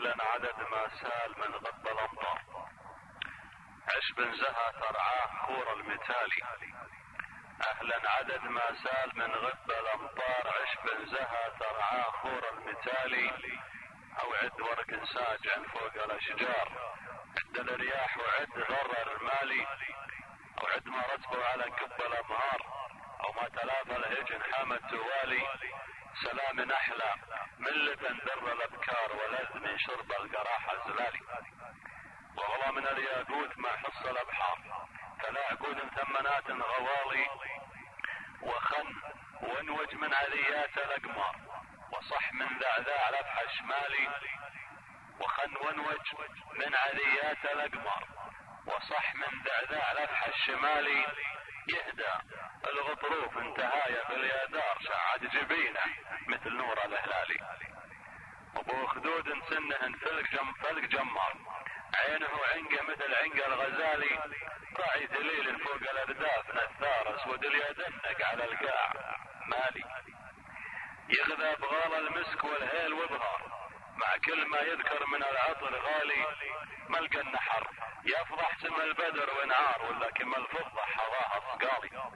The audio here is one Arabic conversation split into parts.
أهلا عدد ما سال من غب الأمطار، عشب زها ترعاه خور المتالي. أهلا عدد ما سال من غب الأمطار، عشب زها ترعاه خور المتالي. أو عد ورق ساجع فوق الأشجار، عد الرياح وعد غرر المالي. أو عد ما رتبوا على كب الأمهار، أو ما تلافى الهجن حامد توالي. سلام أحلى من لبن در الأبكار، ولذ من شرب القراح الزلالي. وغلا من الياقوت ما حص الأبحار، فلا عقود ثمنات غوالي. وخن وانوج من عذيات الأقمار، وصح من ذعذاع لفح الشمالي. وخن وانوج من عذيات الأقمار، وصح من ذعذاع لفح الشمالي. يهدى الغطروف انتهايا باليادار، شعد جبينه مثل نور الهلالي. ابو خدود سنه فلق جمار، عينه عنقه مثل عنق الغزالي. راعي دليل فوق الارداف نثار، اسود اليدنق على القاع مالي. يغذى بغال المسك والهيل وبهار، مع كل ما يذكر من العطر غالي. ملقى النحر يفضح سم البدر ونعار، ولا كما الفضة حظاها صقالي.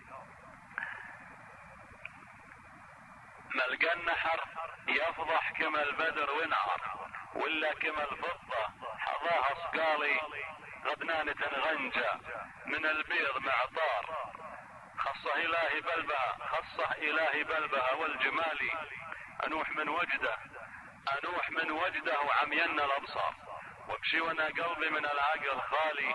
ملقى النحر يفضح كما البدر ونعار، ولا كما الفضة حظاها صقالي. غبنانة غنجة من البيض معطار، خصه إلهي بلبها والجمالي. أنوح من وجده وعمينا الأبصار، وابشي وانا قلبي من العقل خالي.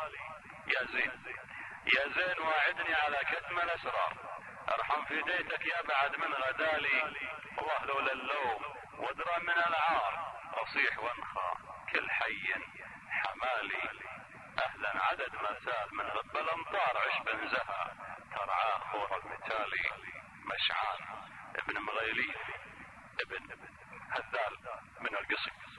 يا زين واعدني على كتم الأسرار، ارحم في ديتك يا بعد من غدالي. والله لولا اللوم وادرى من العار، اصيح وانخى كل حي حمالي. اهلا عدد ما سال من غب الامطار، عشب زها ترعاه خور المتالي. مشعان ابن مغيليف ابن هذال من القصيم.